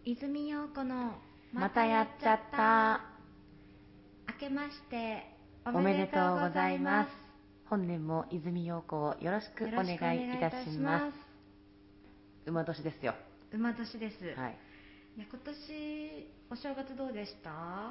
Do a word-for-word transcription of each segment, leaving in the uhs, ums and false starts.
泉陽子のまたやっちゃった。 明けましておおめでめでとうとうござございいまます。 本年も泉陽子をよろしくお願いいたします。馬年ですよ。 馬年です。 はい。 いや今年お正月どうでした？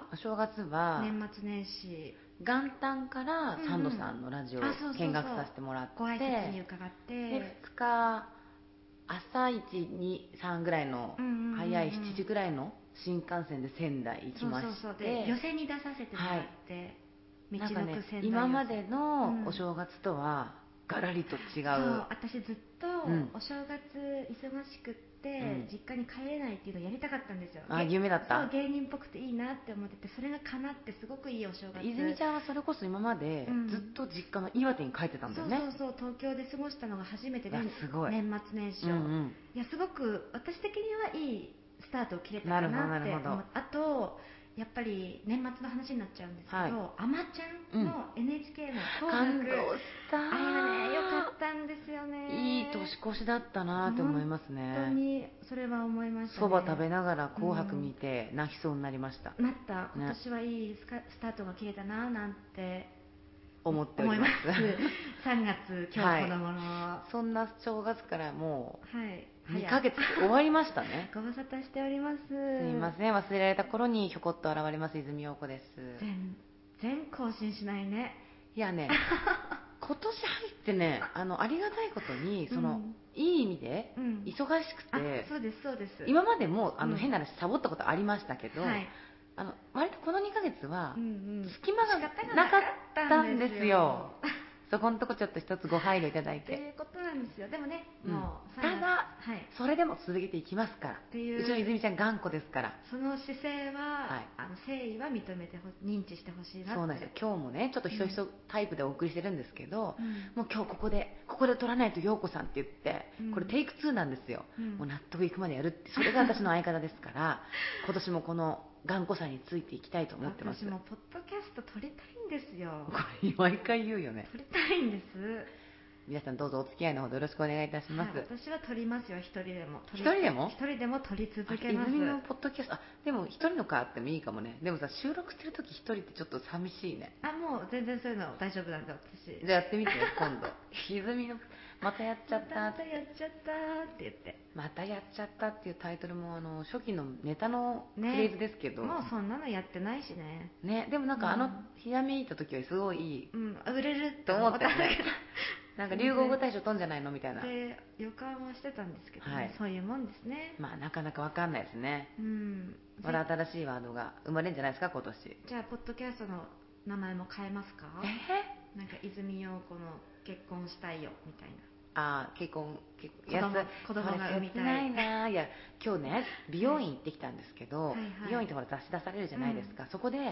お正月は年末年始元旦からサンドさんのラジオをうんうんあそうそうそう見学させてもらって、 ご挨拶に伺って、 でふつか朝いち、に、さんぐらいの、 うんうんうんうん早いしちじぐらいの新幹線で仙台行きまして、 そうそうそうで寄席に出させてもらって、道のくなんかね、 仙台寄席今までのうんお正月とはガラリと違う、 そう私ずっとうんお正月忙しくって、 うん実家に帰れないっていうのをやりたかったんですよ。 あ夢だった。 そう芸人っぽくていいなって思ってて、それが叶ってすごくいいお正月。 泉ちゃんはそれこそ今までうんずっと実家の岩手に帰ってたんだよね。 そうそうそう東京で過ごしたのが初めてで、 あすごい年末年始を、 うんうん、 いやすごく私的にはいいスタートを切れたかなってなるほどなるほど。 あとやっぱり年末の話になっちゃうんですけど、 はいあまちゃんの エヌエイチケー の感紅白、 動した。 あれがね良かったんですよね。 いい年越しだったなと思いますね。 本当にそれは思いましたね。 そば食べながら紅白見て泣きそうになりました、 うん、なった今ね、 年はいいスカスタートが切れたななんて思っておりますさんがつ今日子供の、 はい、そんな正月からもう、 はいにかげつ終わりましたねご無沙汰しております。すいません、忘れられた頃にひょこっと現れます泉陽子です。 全然更新しないね。 いやね今年入ってね、あのありがたいことにその、 うん、 いい意味で忙しくて、 うん、そうですそうです。 今までもあの、 うん、 変な話サボったことありましたけど、はい、あの割とこのにかげつは隙間がなかったんですよ。そこのとこちょっと一つご配慮いただいて。 ということなんですよ。でもね、 うん、 もうただ、はい、それでも続けていきますから。っていううちの泉ちゃん頑固ですから。 その姿勢は、はい、あの誠意は認めてほ認知してほしいなって。 そうなんですよ。今日もねちょっとひそひそタイプでお送りしてるんですけど、うん、もう今日ここでここで撮らないと陽子さんって言って、うん、これテイクツーなんですよ、うん、もう納得いくまでやるって、それが私の相方ですから今年もこの頑固さについていきたいと思ってます。 私もポッドキャスト撮りたいんですよ。 これ毎回言うよね。 撮りたいんです。 皆さんどうぞお付き合いのほどよろしくお願いいたします。 はい、私は撮りますよ。一人でも一人でも一人でも撮り続けます。 泉のポッドキャスト、あでも一人のかあってもいいかもね。でもさ収録してる時一人ってちょっと寂しいね。 あもう全然そういうの大丈夫なんで私。 じゃあやってみて今度泉のまたやっちゃったまたやっちゃったって言って、 またやっちゃったっていうタイトルもあの初期のネタのフレーズですけど、 ね、もうそんなのやってないしね。 ねでもなんかあのひらめいた時はすごいいい、 うん、売れると思ったよねなんか流行語大賞取んじゃないのみたいなで予感はしてたんですけど、ねはい、そういうもんですね。 まあなかなかわかんないですね。 うんまだ新しいワードが生まれるんじゃないですか今年。 じゃあポッドキャストの名前も変えますか？ えなんか泉陽子の結婚したいよみたいな。 あ結婚結子供子供が産みたい。 ないな。いや今日ね美容院行ってきたんですけど、はいはい、美容院ってほら雑誌出されるじゃないですか、うん、そこで、うん、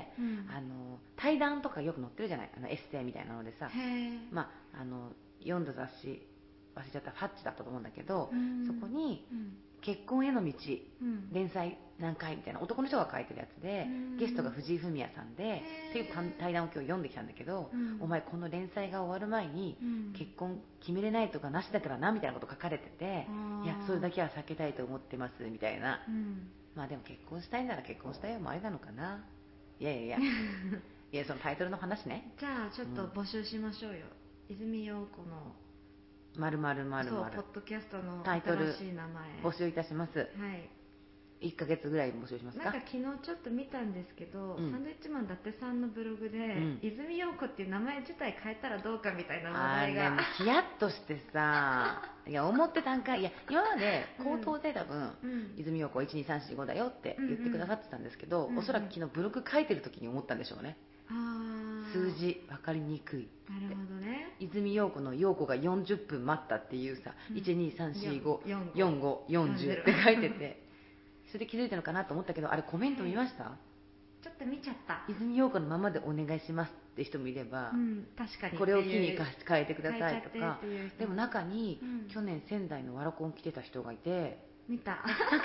あの対談とかよく載ってるじゃない、あのエッセイみたいなのでさ、まああの読んだ雑誌忘れちゃった、ファッチだったと思うんだけど、うん、そこに、うん、結婚への道、うん、連載何回みたいな男の人が書いてるやつで、うん、ゲストが藤井フミヤさんでっていう対談を今日読んできたんだけど、うん、お前この連載が終わる前に、うん、結婚決めれないとかなしだからなみたいなこと書かれてて、いやそれだけは避けたいと思ってますみたいな、うん、まあでも結婚したいなら結婚したいよもありなのかな。いやいやいやいやそのタイトルの話ね。 じゃあちょっと募集しましょうよ、うん、泉陽子のまるまるまるまるポッドキャストのタイトル新しい名前募集いたします。はい、いっかげつぐらい募集しますか。 なんか昨日ちょっと見たんですけど、うん、サンドイッチマン伊達さんのブログで、うん、泉陽子っていう名前自体変えたらどうかみたいな話題が、 あれヒヤッとしてさいや思ってたんかい。いや今まで口頭で多分、うん、泉陽子いちにさんしごだよって言ってくださってたんですけど、うんうん、おそらく昨日ブログ書いてる時に思ったんでしょうね。あ数字分かりにくい。 なるほどね。 泉陽子の陽子がよんじゅっぷん待ったっていうさ、うん、いちにさんしごよんごよんじゅうって書いててそれで気づいたのかなと思ったけど、あれコメント見ました？ ちょっと見ちゃった。 泉陽子のままでお願いしますって人もいれば、 うん、確かにこれを機に変えてくださいとか。でも中に、 うん、 去年仙台のワラコン来てた人がいて、 見た書いてあった。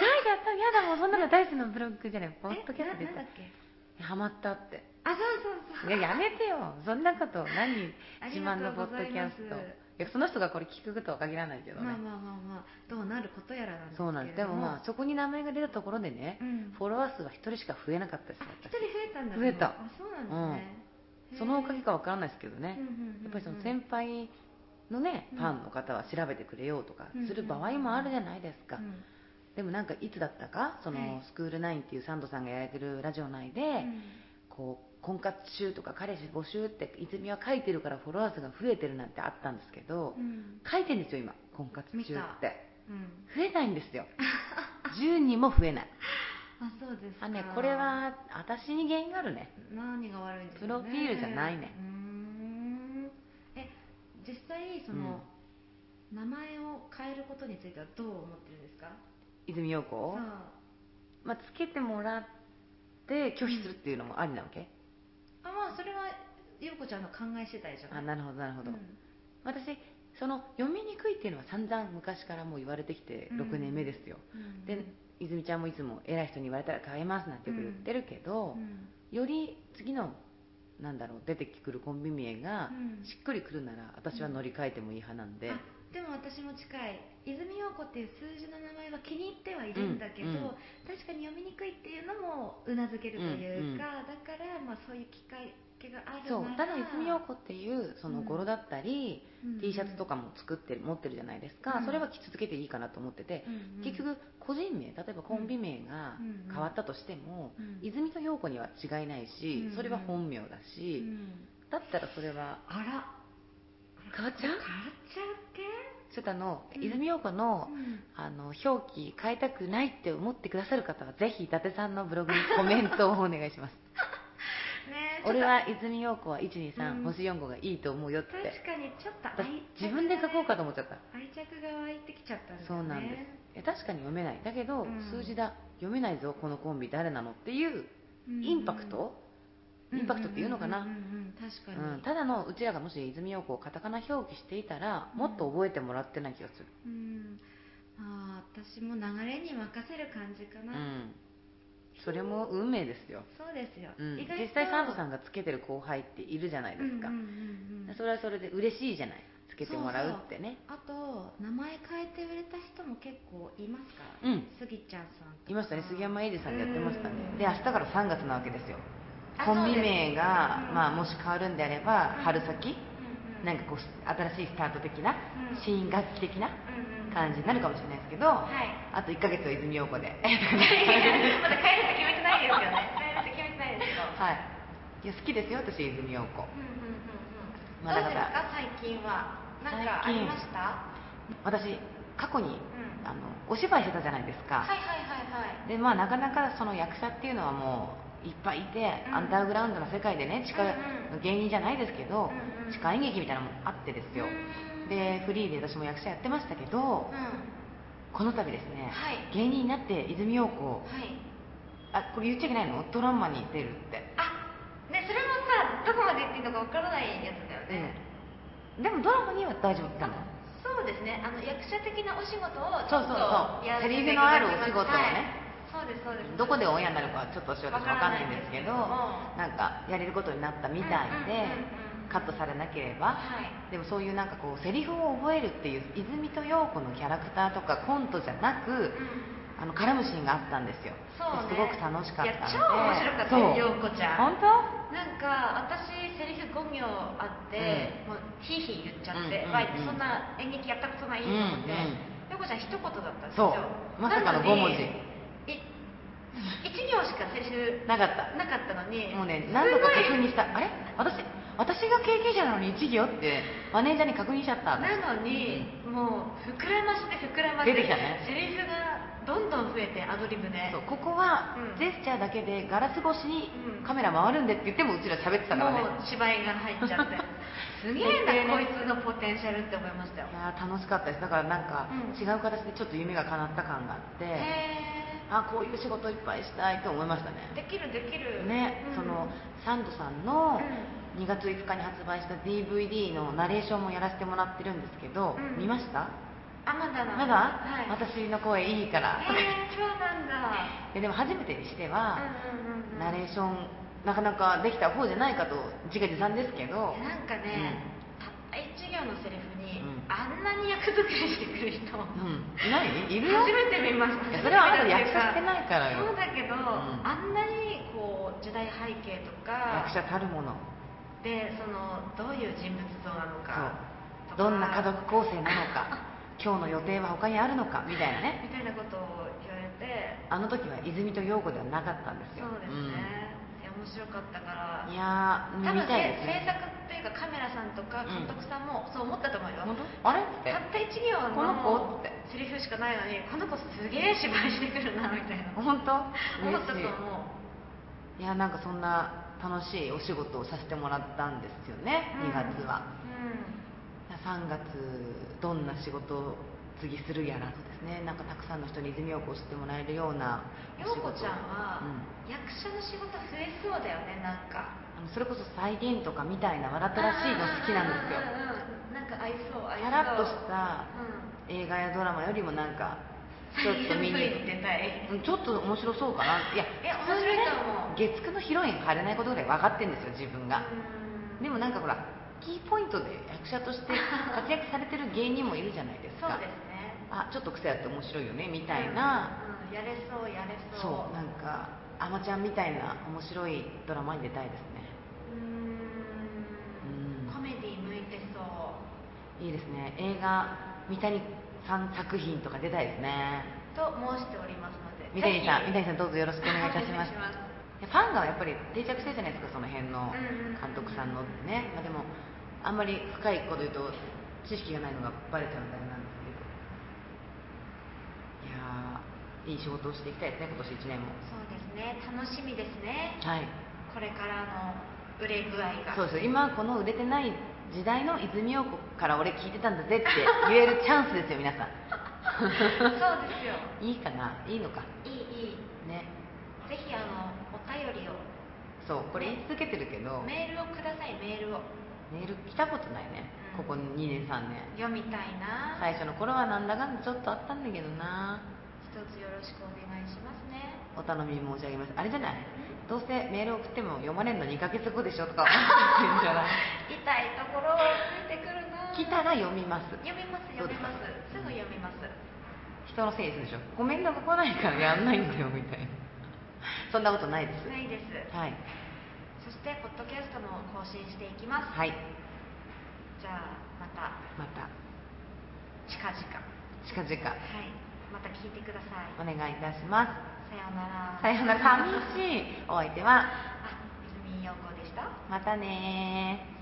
やだもうそんなの大好きなブログじゃない、ポッドキャストでなんだっけ、 ハマったって。 あ、そうそうそう。 いややめてよそんなこと。何自慢のポッドキャスト。 いやその人がこれ聞くとは限らないけどね。 まあまあまあまあどうなることやらなんですけれども。 そうなんです。でもまあそこに名前が出たところでね、うん、フォロワー数はひとりしか増えなかったです。 ひとり増えたんだ。 増えた。 あ、そうなんですね、 うん、そのおかげかわからないですけどね、やっぱりその先輩のね、うん、ファンの方は調べてくれようとかする場合もあるじゃないですか、うんうんうん、でもなんかいつだったかその、はい、スクールナインっていうサンドさんがやられてるラジオ内で、うん、こう婚活中とか彼氏募集って泉は書いてるからフォロワー数が増えてるなんてあったんですけど、うん、書いてるんですよ今婚活中って、うん、増えないんですよじゅうにんも増えないあ、そうですか。 あ、ね、これは私に原因があるね。 何が悪いんですかね。 プロフィールじゃないね。 うーん、え、実際その、うん、名前を変えることについてはどう思ってるんですか。 泉陽子。まあ、つけてもらって拒否するっていうのもありなわけ、うん、 あ、まあそれは陽子ちゃんの考え次第じゃない。 あ、なるほどなるほど、うん、私その読みにくいっていうのは散々昔からもう言われてきてろくねんめですよ、うんうん、で泉ちゃんもいつも偉い人に言われたら変えますなんてよく言ってるけど、うん、より次のなんだろう出てくるコンビ名がしっくりくるなら私は乗り換えてもいい派なんで、 うん、あ、でも私も近い。泉陽子っていう数字の名前は気に入ってはいるんだけど、うんうん、確かに読みにくいっていうのもうなずけるというか、うんうん、だからまあそういう機会があるなら。そう、ただ泉陽子っていうその語呂だったり、うん、T シャツとかも作ってる持ってるじゃないですか、うん、それは着続けていいかなと思ってて、うんうん、結局個人名、例えばコンビ名が変わったとしても、うんうん、泉と陽子には違いないし、うんうん、それは本名だし、うん、だったらそれはあら変わっちゃう？変わっちゃうっけ？ ちょっとあの、うん、泉陽子の、うん、あの表記変えたくないって思ってくださる方はぜひ伊達さんのブログにコメントをお願いしますね、俺は泉陽子はいちにさん、うん、星よんごがいいと思うよって。 確かにちょっと愛着、 自分で書こうかと思っちゃった。 愛着が湧いてきちゃったんですね。 そうなんです。確かに読めないだけど、うん、数字だ読めないぞこのコンビ誰なのっていうインパクト、うん、インパクトっていうのかな。 確かに、 うん、ただのうちらがもし泉陽子をカタカナ表記していたら、うん、もっと覚えてもらってない気がする。 うん、あ、私も流れに任せる感じかな。うん、 それも運命ですよ。 そうですよ、 うん、実際サンドさんがつけてる後輩っているじゃないですか、うんうんうんうん、それはそれで嬉しいじゃない、つけてもらうってね。 そうそう、あと名前変えて売れた人も結構いますから、ね、うん、スギちゃんさんとかいましたね。杉山英二さんでやってましたね。で明日からさんがつなわけですよ。コンビ名が、うん、まあ、もし変わるんであれば、うん、春先、うんうん、なんかこう新しいスタート的な、うん、新学期的な感じになるかもしれないですけど、はい、あといっかげつは泉陽子でまだ変えるって決めてないですよね。変えるって決めてないですけど、はい、いや好きですよ私泉陽子。 どうですか最近は。何かありました？ 私過去に、うん、あのお芝居してたじゃないですか。 はいはいはいはい。 でまあなかなかその役者っていうのはもういっぱいいて、うん、アンダーグラウンドの世界でね、地下、うんうん、芸人じゃないですけど、うんうん、地下演劇みたいなのもあってですよ、うん、でフリーで私も役者やってましたけど、うん、この度ですね、はい、芸人になって泉陽子、はい、あ、これ言っちゃいけないの？ドラマに出るって。 あ、ね、それもさ、どこまで言っていいのかわからないやつだよね、 うん、でもドラマには大丈夫なの？ そうですね、あの役者的なお仕事をちょっとやらせていただきます。セリフのあるお仕事をね、 はい、そうですそうです。 どこでオンエアになるかはちょっと私は分かんないんですけど、なんかやれることになったみたいで、カットされなければ、はい、でもそういうなんかこうセリフを覚えるっていう泉と陽子のキャラクターとかコントじゃなく、うん、あの絡むシーンがあったんですよ。そうね、すごく楽しかったので。いや超面白かったよ陽子ちゃん。 本当？ なんか私セリフご行あって、うん、もうヒーヒー言っちゃって、うんうんうん、そんな演劇やったことないと思って、陽子、うんうん、ちゃん一言だったんですよ。 そうまさかのごもじ。 いち行しかセリフなかったなかったのに、 もうね何度か確認した。あれ私私が経験者なのにいち行ってマネージャーに確認しちゃった。 なのに、うん、もう膨らましで膨らましで出てきたね。 セリフがどんどん増えてアドリブで、 そうここは、うん、ジェスチャーだけでガラス越しにカメラ回るんでって言ってもうちら喋ってたからね。 もう芝居が入っちゃってすげえな、こいつのポテンシャルって思いましたよ。 いや楽しかったです。だからなんか、うん、違う形でちょっと夢が叶った感があって、へあこういう仕事いっぱいしたいと思いましたね。 できるできるね、うん、そのサンドさんのにがついつかに発売した ディーブイディー のナレーションもやらせてもらってるんですけど、うん、見ました？ あ、まだまだ、はい、私の声いいからへえ、そうなんだ。 でも初めてにしては、うんうんうんうん、ナレーションなかなかできた方じゃないかと自画自賛ですけど、 なんかね、うん、たったいち行のセリフに、うん、あんなに役作りしてくる人、うん、 いない？いるよ。 初めて見ました。 それはあなた役者してないからよ。 そうだけど、うん、あんなにこう時代背景とか役者たるもので、そのどういう人物像なのかとか、どんな家族構成なのか今日の予定は他にあるのかみたいなねみたいなことを言われて、 あの時は泉と陽子ではなかったんですよ。 そうですね、うん、いや面白かったから。 いやー見たいですね。 制作っていうかカメラさんとか監督さんもそう思ったと思うよ、 うん、あれってたったいち行のこの子ってセリフしかないのに、この子すげえ芝居してくるなみたいな本当思ったと思う。 いやなんかそんな楽しいお仕事をさせてもらったんですよね、うん、にがつは、うん、さんがつどんな仕事を次するやらとですね、なんかたくさんの人に泉陽子を知ってもらえるような陽子ちゃんは、うん、役者の仕事増えそうだよね。なんかあのそれこそ再現とかみたいなわざとらしいの好きなんですよ。 なんか合いそう合いそう。 さらっとした映画やドラマよりもなんかちょっと見に出たいちょっと面白そうかな。いや面白いと思う。 月9のヒロイン入れないことぐらい分かってるんですよ自分が。でもなんかほらキーポイントで役者として活躍されてる芸人もいるじゃないですか。 そうですね。 あちょっと癖あって面白いよねみたいな、 うんうん、やれそうやれそう。 そうなんかあまちゃんみたいな面白いドラマに出たいですね。 うーん、うん、コメディ向いてそう。 いいですね。映画三谷さん作品とか出たいですねと申しておりますので、 三谷さん三谷さんどうぞよろしくお願いいたします。 ますファンがやっぱり定着してるじゃないですか、その辺の監督さんのってね、まあ、でもあんまり深いこと言うと知識がないのがバレちゃうんだなんですけど、いやいい仕事をしていきたいですね、今年いちねんも。 そうですね、楽しみですね、 はい、 これからの売れ具合が。 そうです、今この売れてない時代の泉陽子から俺聞いてたんだぜって言えるチャンスですよ皆さんそうですよ。 いいかな、いいのか、 いいいいね、 ぜひあのお便りを。 そうこれ言い続けてるけど、 メールをください。メールを。 メール来たことないね、うん、ここにねんさんねん。 読みたいな。 最初の頃はなんだかんだちょっとあったんだけどな。 一つよろしくお願いしますね。 お頼み申し上げます。あれじゃない、どうせメール送っても読まれるのにかげつごでしょとか思ってるんじゃない痛いところをついてくるな。 来たら読みます。 読みます読みますすぐ読みます。 人のせいにするでしょ、コメントが来ないからやんないんだよみたいなそんなことないです。 ないです。はい。そしてポッドキャストも更新していきます。 はい。 じゃあまたまた近々 近々はいまた聞いてください。 お願いいたします。 さようなら。 さようなら。寂しい。お相手はあ、泉陽子でした。 またね。